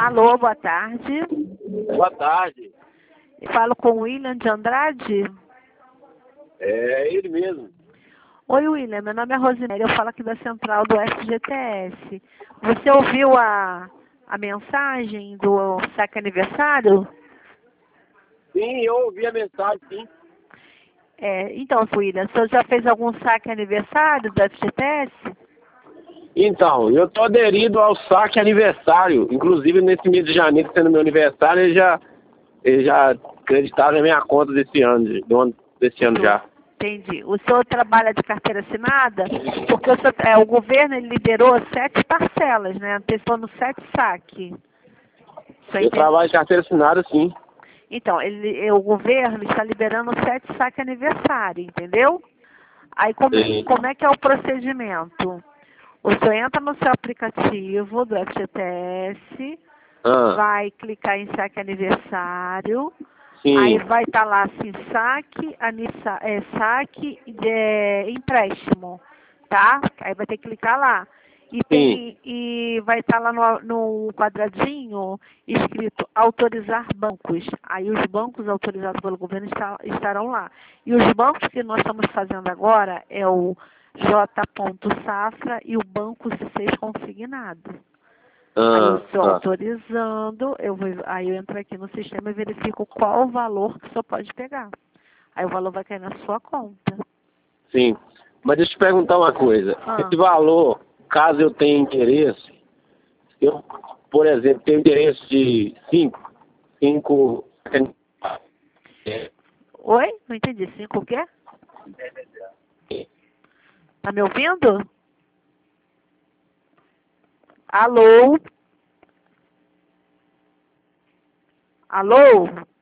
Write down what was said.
Alô, boa tarde. Boa tarde. Eu falo com o William de Andrade. É ele mesmo. Oi, William. Meu nome é Rosinelli. Eu falo aqui da central do FGTS. Você ouviu a mensagem do saque aniversário? Sim, eu ouvi a mensagem, sim. Então, William, o senhor já fez algum saque aniversário do FGTS? Então, eu tô aderido ao saque aniversário. Inclusive, nesse mês de janeiro, sendo meu aniversário, eles já acreditaram na minha conta desse ano já. Entendi. O senhor trabalha de carteira assinada? Porque o governo ele liberou 7 parcelas, né? Antecipando 7 saques. Eu trabalho de carteira assinada, sim. Então, o governo está liberando 7 saques aniversário, entendeu? Aí, Sim. como é que é o procedimento? O senhor entra no seu aplicativo do FGTS, vai clicar em saque aniversário, Sim. aí vai estar lá assim, saque empréstimo, tá? Aí vai ter que clicar lá. E vai estar lá no quadradinho escrito autorizar bancos. Aí os bancos autorizados pelo governo estarão lá. E os bancos que nós estamos fazendo agora é o J. Safra e o Banco C6 Consignado. Aí eu estou autorizando, aí eu entro aqui no sistema e verifico qual o valor que o senhor pode pegar. Aí o valor vai cair na sua conta. Sim. Mas deixa eu te perguntar uma coisa. Esse valor, caso eu tenha interesse, eu, por exemplo, tenho interesse de 5. Oi? Não entendi. 5 o quê? Tá me ouvindo? Alô? Alô?